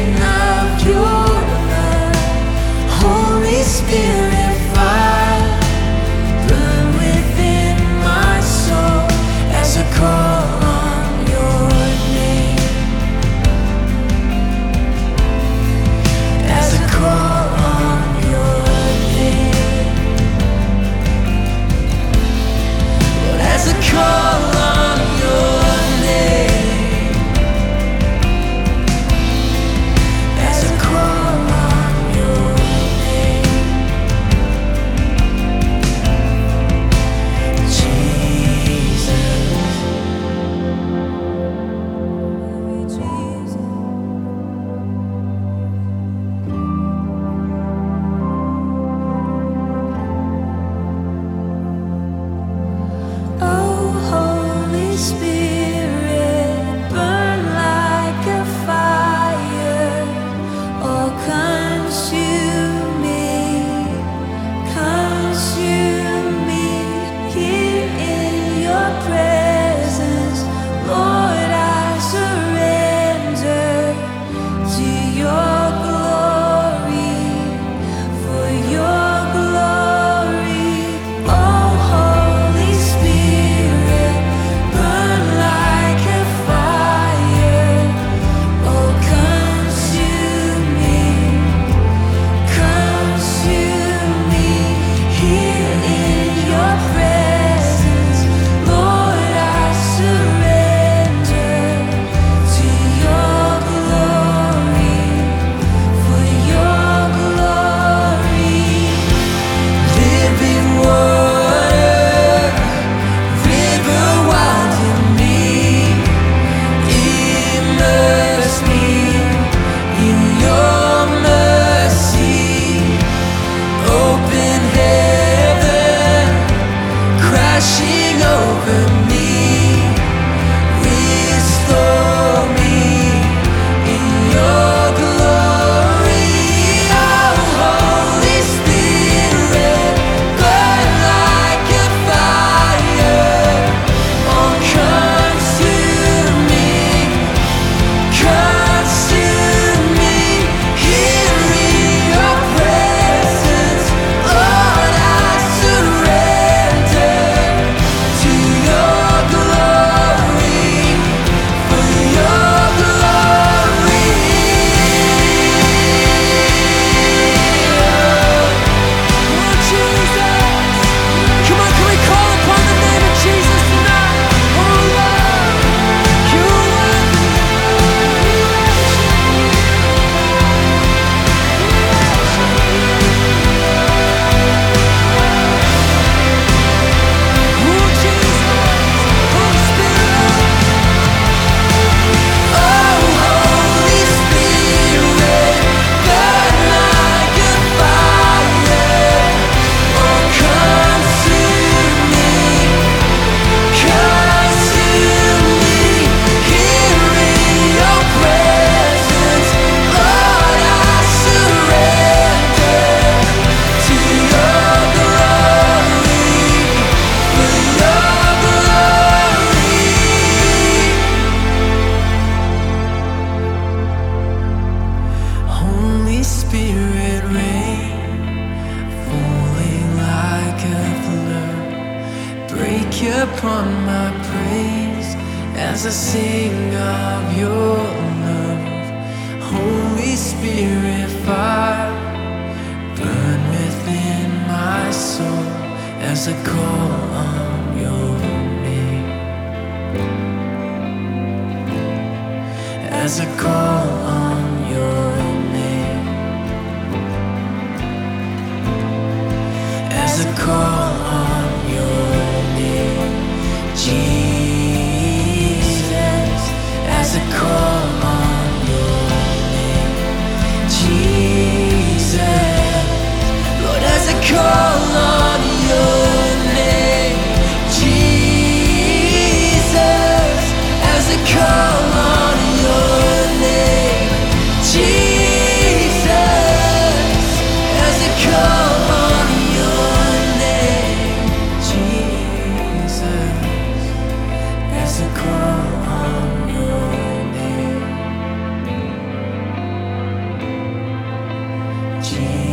of your love. Holy Spirit, fire, burn within my soul as I call on your name. As I call on your name. Lord, as I call on your name. As I call on your name. Jesus. Oh, Holy Spirit, burn like a fire, oh, consume me here in your presence. Lord, I surrender to your glory, for your glory. Oh, Holy Spirit, burn like a fire, oh, consume me here in your presence. Lord, I surrender to your glory, for your glory. Living water, river wild in me, immerse me in your mercy. Open heaven, crashing over me, restore me in your glory. Oh, Holy Spirit, burn like a fire, oh, consume me here in your presence. Lord, I surrender to your glory, for your glory. Oh, Jesus. Come on, can we call upon the name of Jesus tonight? Oh, Lord, you oh, Jesus, Holy Spirit. Oh, Holy Spirit, burn like a fire, oh, consume me here in your presence. Lord, I surrender to your glory, for your glory. Holy Spirit, rain, falling like a flood, break upon my praise as I sing of your love. Holy Spirit, fire, burn within my soul as I call on your name. As I call on your name. As I call on your name. Jesus, as I call on your name. Jesus, Lord, as I call on your name. Jesus, as I call on your name. Jesus, as I call on your name. Jesus, as I call on your name. Jesus.